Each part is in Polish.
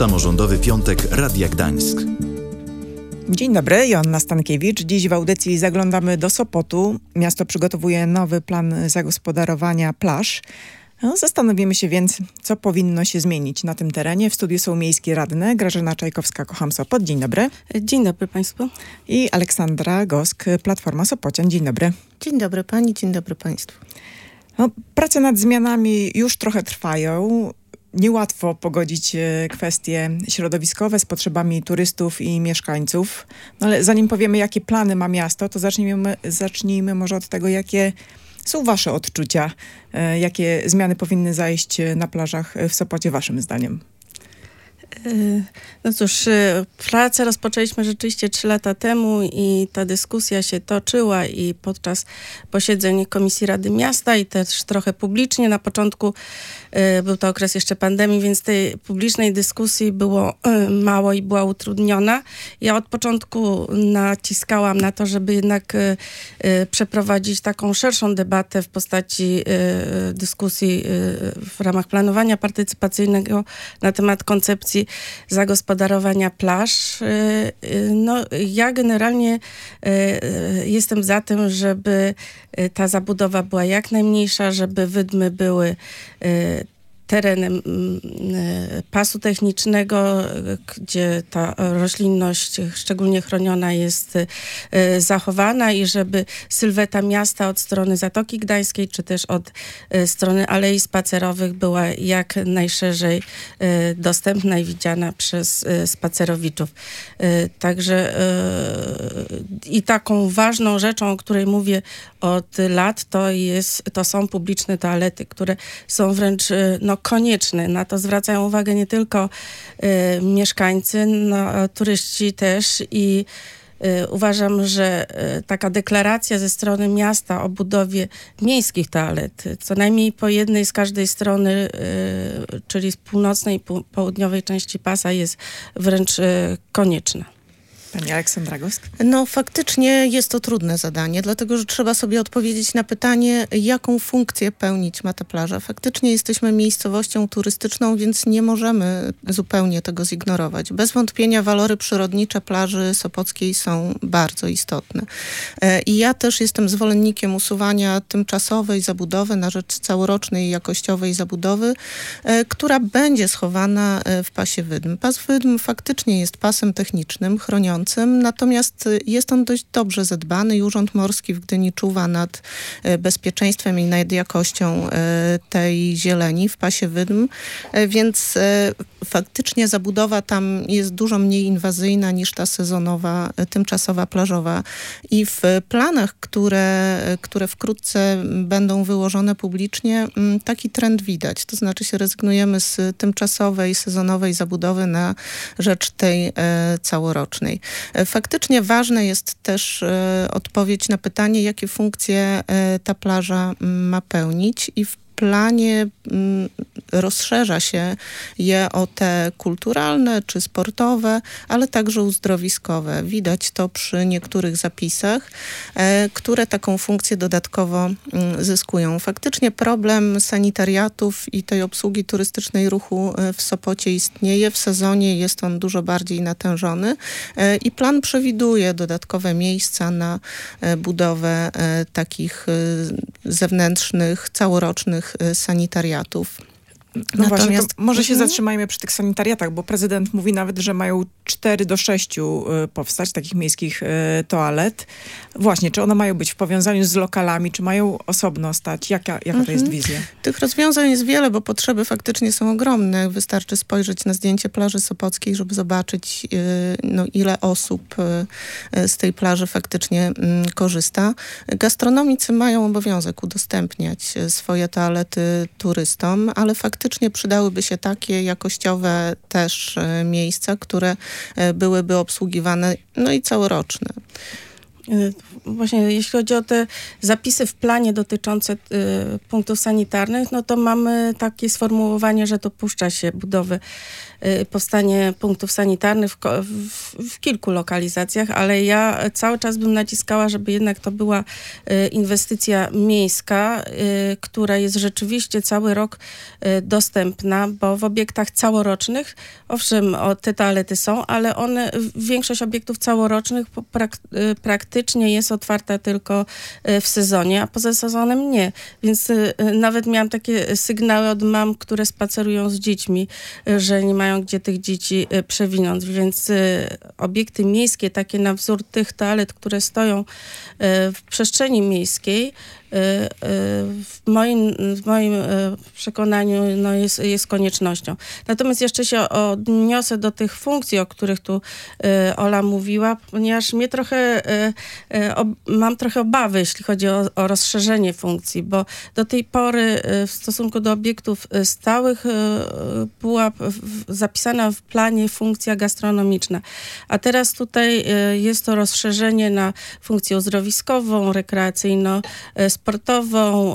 Samorządowy Piątek Radia Gdańsk. Dzień dobry, Joanna Stankiewicz. Dziś w audycji zaglądamy do Sopotu. Miasto przygotowuje nowy plan zagospodarowania plaż. Zastanowimy się więc, co powinno się zmienić na tym terenie. W studiu są miejskie radne Grażyna Czajkowska, Kocham Sopot. Dzień dobry. Dzień dobry Państwu. I Aleksandra Gosk, Platforma Sopocian. Dzień dobry. Dzień dobry Pani, dzień dobry Państwu. Prace nad zmianami już trochę trwają. Niełatwo pogodzić kwestie środowiskowe z potrzebami turystów i mieszkańców. Ale zanim powiemy, jakie plany ma miasto, to zacznijmy może od tego, jakie są wasze odczucia. Jakie zmiany powinny zajść na plażach w Sopocie waszym zdaniem? No cóż, pracę rozpoczęliśmy rzeczywiście 3 lata temu i ta dyskusja się toczyła i podczas posiedzeń Komisji Rady Miasta i też trochę publicznie. Na początku był to okres jeszcze pandemii, więc tej publicznej dyskusji było mało i była utrudniona. Ja od początku naciskałam na to, żeby jednak przeprowadzić taką szerszą debatę w postaci dyskusji w ramach planowania partycypacyjnego na temat koncepcji zagospodarowania plaż. No, ja generalnie jestem za tym, żeby ta zabudowa była jak najmniejsza, żeby wydmy były terenem pasu technicznego, gdzie ta roślinność szczególnie chroniona jest zachowana i żeby sylweta miasta od strony Zatoki Gdańskiej, czy też od strony Alei Spacerowych była jak najszerzej dostępna i widziana przez spacerowiczów. Także i taką ważną rzeczą, o której mówię od lat, to są publiczne toalety, które są wręcz konieczne. Na to zwracają uwagę nie tylko mieszkańcy, turyści też i uważam, że taka deklaracja ze strony miasta o budowie miejskich toalet, co najmniej po jednej z każdej strony, czyli z północnej i południowej części pasa, jest wręcz konieczna. Pani Aleksandra Gosk? No faktycznie jest to trudne zadanie, dlatego że trzeba sobie odpowiedzieć na pytanie, jaką funkcję pełnić ma ta plaża. Faktycznie jesteśmy miejscowością turystyczną, więc nie możemy zupełnie tego zignorować. Bez wątpienia walory przyrodnicze plaży sopockiej są bardzo istotne. I ja też jestem zwolennikiem usuwania tymczasowej zabudowy na rzecz całorocznej jakościowej zabudowy, która będzie schowana w pasie wydm. Pas wydm faktycznie jest pasem technicznym, chronionym, natomiast jest on dość dobrze zadbany i Urząd Morski w Gdyni czuwa nad bezpieczeństwem i nad jakością tej zieleni w pasie wydm, więc faktycznie zabudowa tam jest dużo mniej inwazyjna niż ta sezonowa, tymczasowa, plażowa. I w planach, które wkrótce będą wyłożone publicznie, taki trend widać. To znaczy się rezygnujemy z tymczasowej, sezonowej zabudowy na rzecz tej całorocznej. Faktycznie ważne jest też odpowiedź na pytanie, jakie funkcje ta plaża ma pełnić i w planie rozszerza się je o te kulturalne czy sportowe, ale także uzdrowiskowe. Widać to przy niektórych zapisach, które taką funkcję dodatkowo zyskują. Faktycznie problem sanitariatów i tej obsługi turystycznej ruchu w Sopocie istnieje. W sezonie jest on dużo bardziej natężony i plan przewiduje dodatkowe miejsca na budowę takich zewnętrznych, całorocznych sanitariatów. No właśnie, może się zatrzymajmy przy tych sanitariatach, bo prezydent mówi nawet, że mają 4 do 6 powstać takich miejskich toalet. Właśnie, czy one mają być w powiązaniu z lokalami, czy mają osobno stać? Jaka to jest wizja? Tych rozwiązań jest wiele, bo potrzeby faktycznie są ogromne. Wystarczy spojrzeć na zdjęcie plaży sopockiej, żeby zobaczyć, ile osób z tej plaży faktycznie korzysta. Gastronomicy mają obowiązek udostępniać swoje toalety turystom, ale faktycznie przydałyby się takie jakościowe też miejsca, które byłyby obsługiwane, i całoroczne. Właśnie jeśli chodzi o te zapisy w planie dotyczące punktów sanitarnych, no to mamy takie sformułowanie, że dopuszcza się budowy, powstanie punktów sanitarnych w kilku lokalizacjach, ale ja cały czas bym naciskała, żeby jednak to była inwestycja miejska, która jest rzeczywiście cały rok dostępna, bo w obiektach całorocznych, owszem, te toalety są, ale większość obiektów całorocznych praktycznie jest otwarta tylko w sezonie, a poza sezonem nie. Więc nawet miałam takie sygnały od mam, które spacerują z dziećmi, że nie mają gdzie tych dzieci przewinąć. Więc obiekty miejskie, takie na wzór tych toalet, które stoją w przestrzeni miejskiej, w moim przekonaniu jest koniecznością. Natomiast jeszcze się odniosę do tych funkcji, o których tu Ola mówiła, ponieważ mam trochę obawy, jeśli chodzi o rozszerzenie funkcji, bo do tej pory w stosunku do obiektów stałych była zapisana w planie funkcja gastronomiczna, a teraz tutaj jest to rozszerzenie na funkcję uzdrowiskową, rekreacyjno-sportową,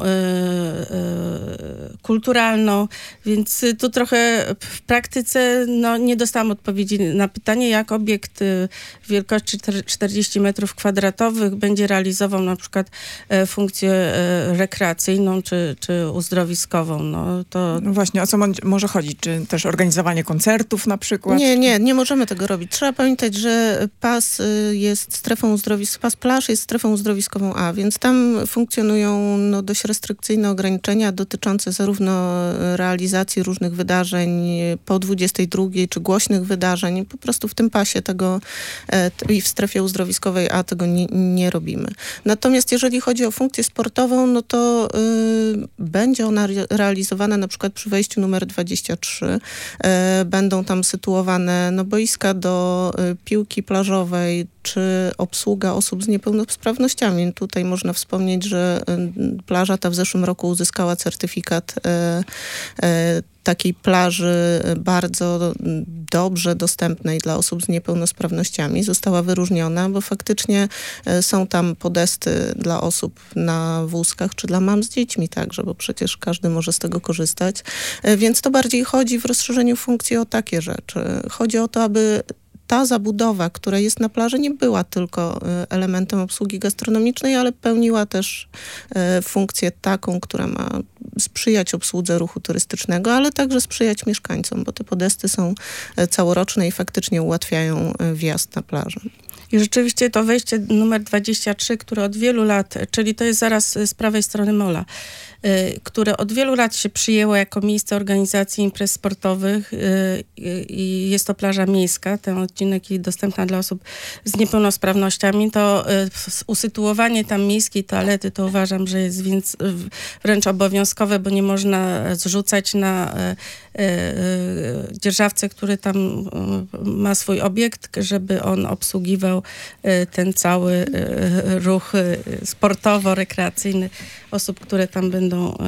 kulturalną, więc tu trochę w praktyce nie dostałam odpowiedzi na pytanie, jak obiekt wielkości 40 m2 będzie realizował na przykład funkcję rekreacyjną czy uzdrowiskową. No właśnie, o co może chodzić? Czy też organizowanie koncertów na przykład? Nie możemy tego robić. Trzeba pamiętać, że pas plaż jest strefą uzdrowiskową A, więc tam funkcjonują dość restrykcyjne ograniczenia dotyczące zarówno realizacji różnych wydarzeń po 22 czy głośnych wydarzeń. Po prostu w tym pasie tego i w strefie uzdrowiskowej A tego nie robimy. Natomiast jeżeli chodzi o funkcję sportową, no to będzie ona realizowana na przykład przy wejściu numer 23. Będą tam sytuowane boiska do piłki plażowej, czy obsługa osób z niepełnosprawnościami. Tutaj można wspomnieć, że plaża ta w zeszłym roku uzyskała certyfikat takiej plaży bardzo dobrze dostępnej dla osób z niepełnosprawnościami. Została wyróżniona, bo faktycznie są tam podesty dla osób na wózkach, czy dla mam z dziećmi także, bo przecież każdy może z tego korzystać. Więc to bardziej chodzi w rozszerzeniu funkcji o takie rzeczy. Chodzi o to, aby ta zabudowa, która jest na plaży, nie była tylko elementem obsługi gastronomicznej, ale pełniła też funkcję taką, która ma sprzyjać obsłudze ruchu turystycznego, ale także sprzyjać mieszkańcom, bo te podesty są całoroczne i faktycznie ułatwiają wjazd na plażę. I rzeczywiście to wejście numer 23, które od wielu lat, czyli to jest zaraz z prawej strony mola, które od wielu lat się przyjęło jako miejsce organizacji imprez sportowych i jest to plaża miejska, ten odcinek jest dostępna dla osób z niepełnosprawnościami, to usytuowanie tam miejskiej toalety to uważam, że jest wręcz obowiązkowe, bo nie można zrzucać na dzierżawcę, który tam ma swój obiekt, żeby on obsługiwał ten cały ruch sportowo-rekreacyjny osób, które tam będą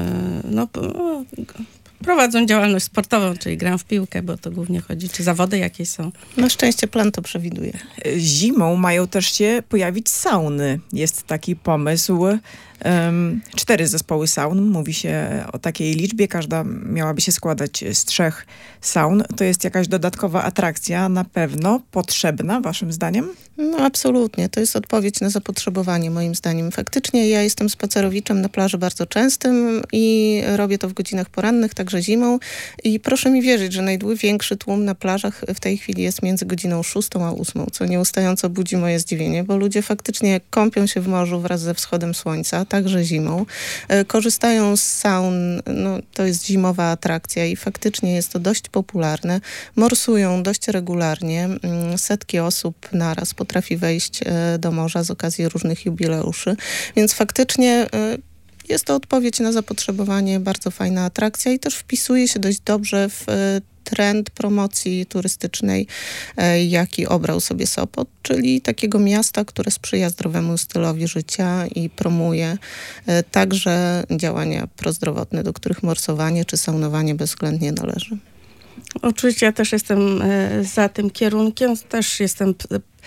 prowadzą działalność sportową, czyli grają w piłkę, bo to głównie chodzi, czy zawody jakieś są. Na szczęście plan to przewiduje. Zimą mają też się pojawić sauny. Jest taki pomysł. 4 zespoły saun. Mówi się o takiej liczbie. Każda miałaby się składać z 3 saun. To jest jakaś dodatkowa atrakcja, na pewno potrzebna, waszym zdaniem? No absolutnie. To jest odpowiedź na zapotrzebowanie, moim zdaniem. Faktycznie ja jestem spacerowiczem na plaży bardzo częstym i robię to w godzinach porannych, także zimą. I proszę mi wierzyć, że największy tłum na plażach w tej chwili jest między godziną 6 a 8, co nieustająco budzi moje zdziwienie, bo ludzie faktycznie kąpią się w morzu wraz ze wschodem słońca, także zimą. Korzystają z saun, to jest zimowa atrakcja i faktycznie jest to dość popularne. Morsują dość regularnie. Setki osób naraz potrafi wejść do morza z okazji różnych jubileuszy, więc faktycznie jest to odpowiedź na zapotrzebowanie, bardzo fajna atrakcja i też wpisuje się dość dobrze w trend promocji turystycznej, jaki obrał sobie Sopot, czyli takiego miasta, które sprzyja zdrowemu stylowi życia i promuje także działania prozdrowotne, do których morsowanie czy saunowanie bezwzględnie należy. Oczywiście ja też jestem za tym kierunkiem, też jestem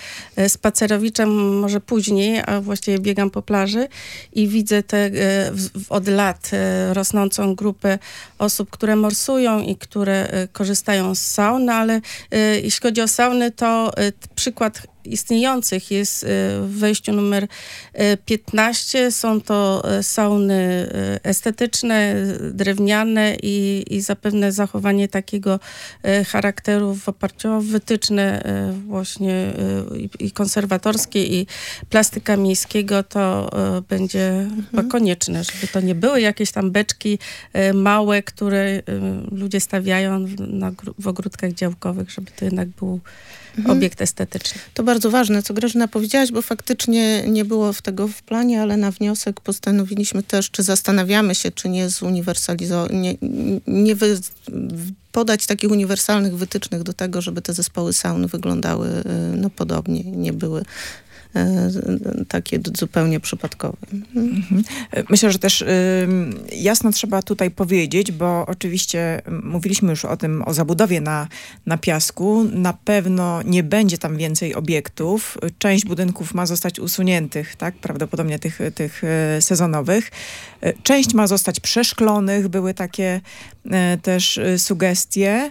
spacerowiczem może później, a właściwie biegam po plaży i widzę od lat rosnącą grupę osób, które morsują i które korzystają z saun, ale jeśli chodzi o sauny, to przykład istniejących jest w wejściu numer 15. Są to sauny estetyczne, drewniane i zapewne zachowanie takiego charakteru w oparciu o wytyczne właśnie i konserwatorskie i plastyka miejskiego, to będzie chyba konieczne, żeby to nie były jakieś tam beczki małe, które ludzie stawiają w ogródkach działkowych, żeby to jednak był obiekt estetyczny. To bardzo ważne, co Grażyna powiedziałaś, bo faktycznie nie było tego w planie, ale na wniosek postanowiliśmy też, czy zastanawiamy się, czy nie podać takich uniwersalnych wytycznych do tego, żeby te zespoły saun wyglądały podobnie, nie były takie zupełnie przypadkowe. Myślę, że też jasno trzeba tutaj powiedzieć, bo oczywiście mówiliśmy już o tym, o zabudowie na piasku. Na pewno nie będzie tam więcej obiektów. Część budynków ma zostać usuniętych, tak? Prawdopodobnie tych sezonowych. Część ma zostać przeszklonych. Były takie też sugestie.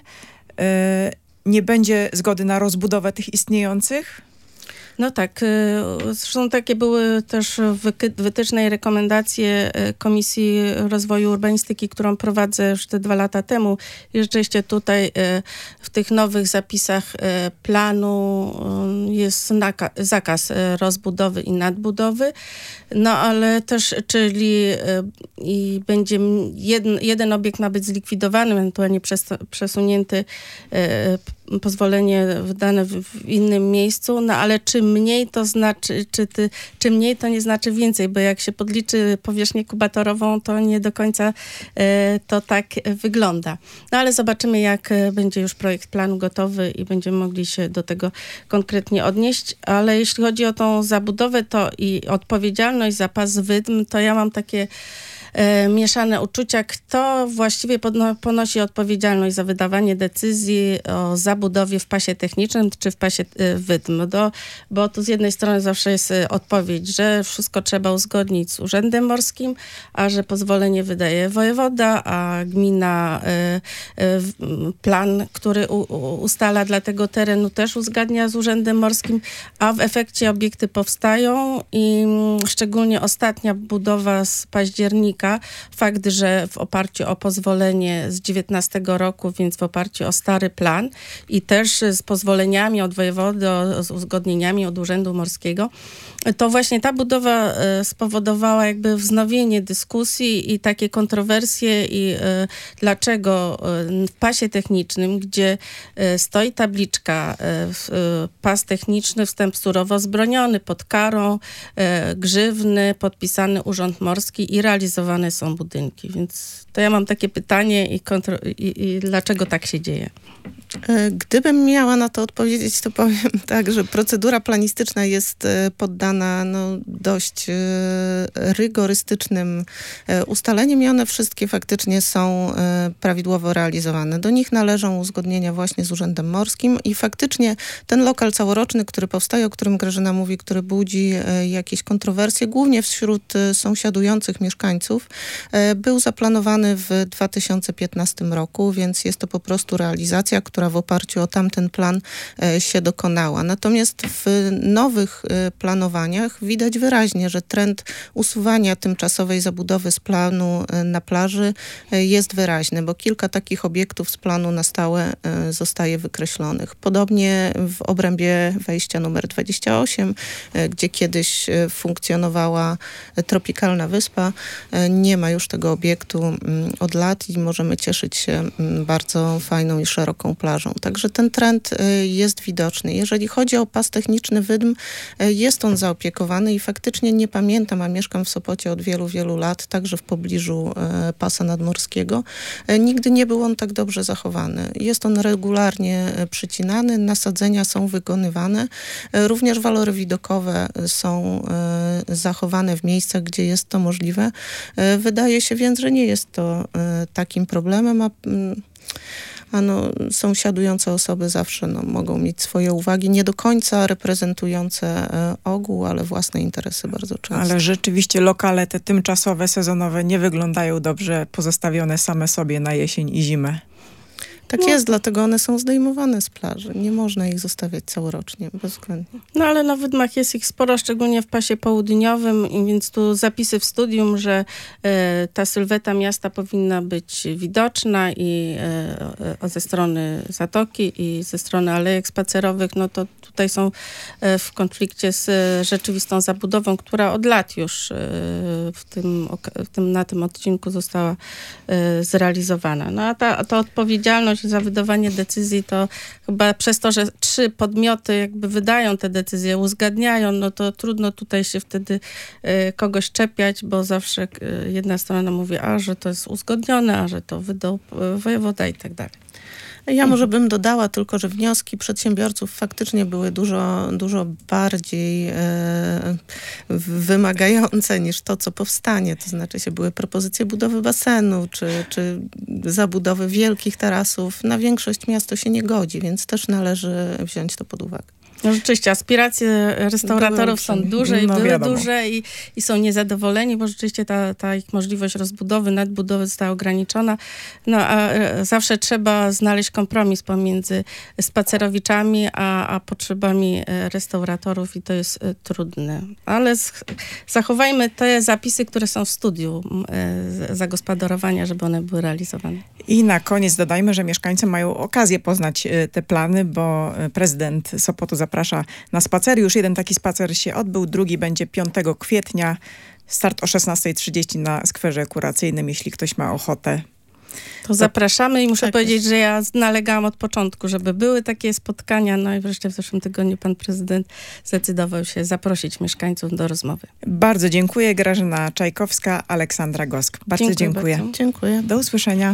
Nie będzie zgody na rozbudowę tych istniejących? No tak, zresztą takie były też wytyczne i rekomendacje Komisji Rozwoju Urbanistyki, którą prowadzę już te 2 lata temu. I rzeczywiście tutaj w tych nowych zapisach planu jest zakaz rozbudowy i nadbudowy. No ale też, czyli i będzie jeden obiekt ma być zlikwidowany, ewentualnie przesunięty, pozwolenie wydane w innym miejscu, no ale czym mniej to znaczy, czym mniej to nie znaczy więcej, bo jak się podliczy powierzchnię kubatorową, to nie do końca to tak wygląda. No ale zobaczymy, jak będzie już projekt planu gotowy i będziemy mogli się do tego konkretnie odnieść, ale jeśli chodzi o tą zabudowę, to i odpowiedzialność za pas wydm, to ja mam takie mieszane uczucia, kto właściwie ponosi odpowiedzialność za wydawanie decyzji o zabudowie w pasie technicznym czy w pasie wydm. Bo tu z jednej strony zawsze jest odpowiedź, że wszystko trzeba uzgodnić z Urzędem Morskim, a że pozwolenie wydaje wojewoda, a gmina plan, który ustala dla tego terenu, też uzgadnia z Urzędem Morskim, a w efekcie obiekty powstają i szczególnie ostatnia budowa z października, fakt, że w oparciu o pozwolenie z 19 roku, więc w oparciu o stary plan i też z pozwoleniami od wojewody, z uzgodnieniami od Urzędu Morskiego, to właśnie ta budowa spowodowała jakby wznowienie dyskusji i takie kontrowersje i dlaczego w pasie technicznym, gdzie stoi tabliczka pas techniczny, wstęp surowo zbroniony pod karą, grzywny, podpisany Urząd Morski i realizowane są budynki. Więc to ja mam takie pytanie i dlaczego tak się dzieje? Gdybym miała na to odpowiedzieć, to powiem tak, że procedura planistyczna jest poddana dość rygorystycznym ustaleniom i one wszystkie faktycznie są prawidłowo realizowane. Do nich należą uzgodnienia właśnie z Urzędem Morskim i faktycznie ten lokal całoroczny, który powstaje, o którym Grażyna mówi, który budzi jakieś kontrowersje, głównie wśród sąsiadujących mieszkańców, był zaplanowany w 2015 roku, więc jest to po prostu realizacja, która w oparciu o tamten plan się dokonała. Natomiast w nowych planowaniach widać wyraźnie, że trend usuwania tymczasowej zabudowy z planu na plaży jest wyraźny, bo kilka takich obiektów z planu na stałe zostaje wykreślonych. Podobnie w obrębie wejścia numer 28, gdzie kiedyś funkcjonowała tropikalna wyspa, nie ma już tego obiektu od lat i możemy cieszyć się bardzo fajną i szeroką plażą. Także ten trend jest widoczny. Jeżeli chodzi o pas techniczny wydm, jest on zaopiekowany i faktycznie nie pamiętam, a mieszkam w Sopocie od wielu, wielu lat, także w pobliżu pasa nadmorskiego. Nigdy nie był on tak dobrze zachowany. Jest on regularnie przycinany, nasadzenia są wykonywane. Również walory widokowe są zachowane w miejscach, gdzie jest to możliwe. Wydaje się więc, że nie jest to takim problemem, a sąsiadujące osoby zawsze mogą mieć swoje uwagi, nie do końca reprezentujące ogół, ale własne interesy bardzo często. Ale rzeczywiście lokale te tymczasowe, sezonowe nie wyglądają dobrze, pozostawione same sobie na jesień i zimę. Tak jest, dlatego one są zdejmowane z plaży. Nie można ich zostawiać całorocznie, bezwzględnie. No ale na wydmach jest ich sporo, szczególnie w pasie południowym, i więc tu zapisy w studium, że ta sylweta miasta powinna być widoczna i ze strony zatoki i ze strony alejek spacerowych, no to tutaj są w konflikcie z rzeczywistą zabudową, która od lat już na tym odcinku została zrealizowana. No a ta odpowiedzialność za wydawanie decyzji to chyba przez to, że 3 podmioty jakby wydają te decyzje, uzgadniają, no to trudno tutaj się wtedy kogoś czepiać, bo zawsze jedna strona mówi, że to jest uzgodnione, a że to wydał wojewoda i tak dalej. Ja może bym dodała tylko, że wnioski przedsiębiorców faktycznie były dużo bardziej wymagające niż to, co powstanie. To znaczy były propozycje budowy basenu, czy zabudowy wielkich tarasów. Na większość miasto się nie godzi, więc też należy wziąć to pod uwagę. No rzeczywiście, aspiracje restauratorów są duże i były duże i są niezadowoleni, bo rzeczywiście ta ich możliwość rozbudowy, nadbudowy została ograniczona. No a zawsze trzeba znaleźć kompromis pomiędzy spacerowiczami a potrzebami restauratorów i to jest trudne. Ale zachowajmy te zapisy, które są w studium zagospodarowania, żeby one były realizowane. I na koniec dodajmy, że mieszkańcy mają okazję poznać te plany, bo prezydent Sopotu zaprasza na spacery. Już jeden taki spacer się odbył, drugi będzie 5 kwietnia. Start o 16:30 na skwerze kuracyjnym, jeśli ktoś ma ochotę. To zapraszamy i muszę powiedzieć, że ja nalegałam od początku, żeby były takie spotkania, no i wreszcie w zeszłym tygodniu pan prezydent zdecydował się zaprosić mieszkańców do rozmowy. Bardzo dziękuję. Grażyna Czajkowska, Aleksandra Gosk. Bardzo dziękuję. Dziękuję. Do usłyszenia.